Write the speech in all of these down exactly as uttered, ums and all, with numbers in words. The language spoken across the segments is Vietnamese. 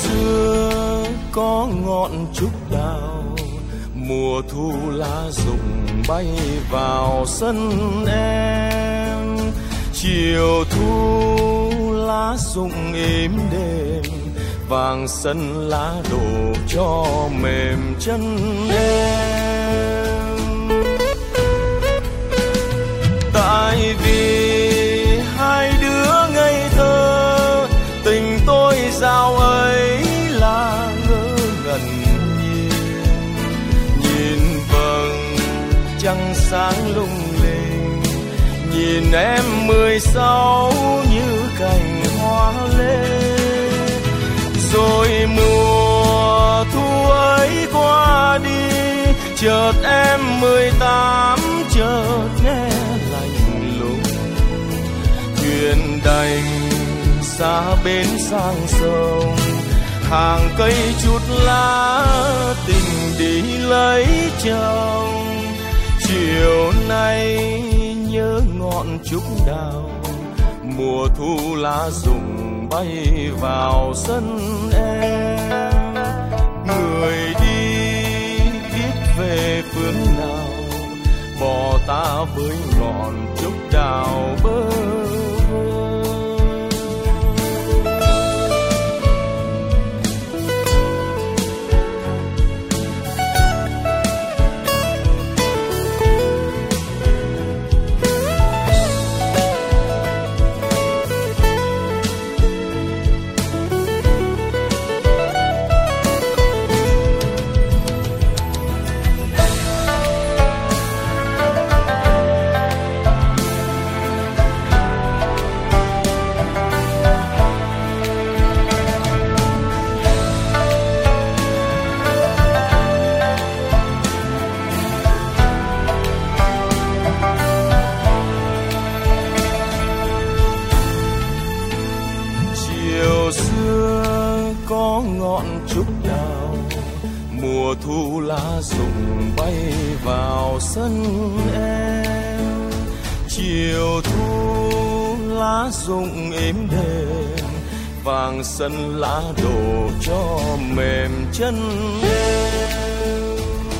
xưa có ngọn trúc đào, mùa thu lá rụng bay vào sân em. Chiều thu lá rụng êm đềm, vàng sân lá đổ cho mềm chân em. Tại vì hai đứa ngây thơ, tình tôi giao ấy là ngỡ ngẩn nhìn. Nhìn vầng trăng sáng lung linh, nhìn em mười sáu như cành hoa lê. Rồi mùa thu ấy qua đi, chợt em mười tám chợt nghe lạnh lùng. Thuyền đành xa bến sang sông, hàng cây chút lá tình đi lấy chồng. Chiều nay nhớ ngọn trúc đào, mùa thu lá rụng bay vào sân em. Người đi biết về phương nào, bỏ ta với ngọn trúc đào bơ vơ. Mùa thu lá rụng bay vào sân em. Chiều thu lá rụng êm đềm, vàng sân lá đổ cho mềm chân em.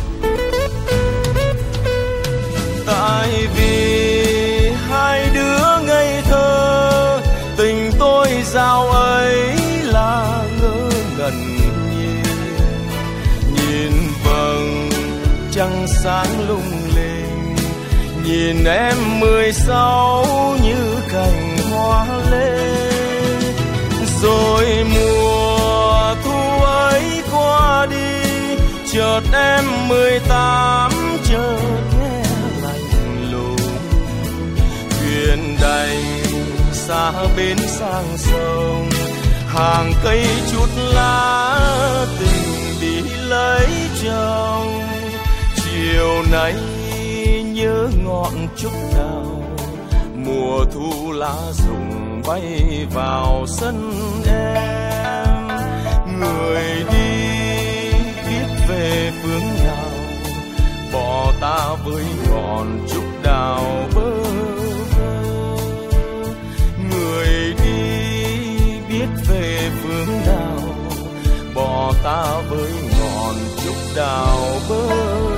Tại vì hai đứa ngây thơ, tình tôi giao ấy là ngỡ ngẩn. Trăng sáng lung linh, nhìn em mười sáu như cành hoa lê. Rồi mùa thu ấy qua đi, chợt em mười tám chợt nghe lạnh lùng. Thuyền đành xa bến sang sông, hàng cây chút lá tình đi lấy chồng. Chiều nay nhớ ngọn trúc đào, mùa thu lá rụng bay vào sân em. Người đi biết về phương nào, bỏ ta với ngọn trúc đào bơ vơ. Người đi biết về phương nào, bỏ ta với ngọn trúc đào bơ vơ.